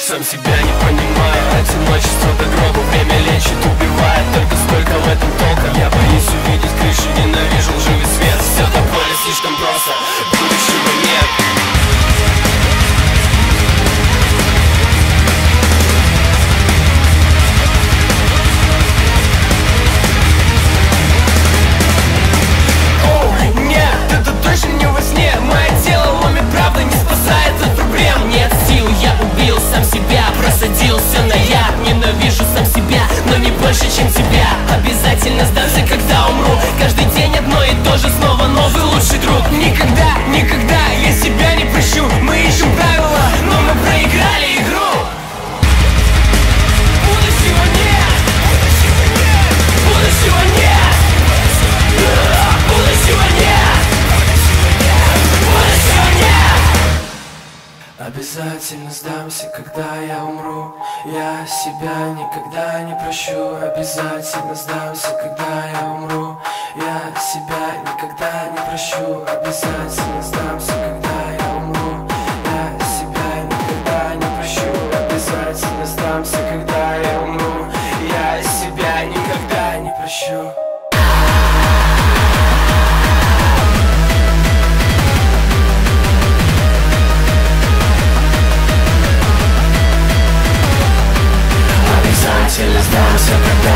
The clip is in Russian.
Сам себя не понимаю, одиночество до гроба. Время лечит, убивает, только сколько в этом толка? Я боюсь увидеть крышу, ненавижу лживый свет. Все до боли слишком просто, будущего нет. Просадился на яд, ненавижу сам себя, но не больше, чем тебя. Обязательно сдамся, когда умру. Каждый день одно и то же, снова новый лучший друг. Никогда, никогда я себя не прощу. Мы ищем правила, но мы проиграли игру. Будущего нет, будущего нет, будущего нет, будущего нет. Обязательно сдамся, когда я умру. Я себя никогда не прощу. Обязательно сдамся, когда я умру. Я себя никогда не прощу. Обязательно сдамся, когда я умру. Я себя никогда не прощу. Обязательно сдамся, когда я умру. Я себя никогда не прощу. Обязательно сдамся, когда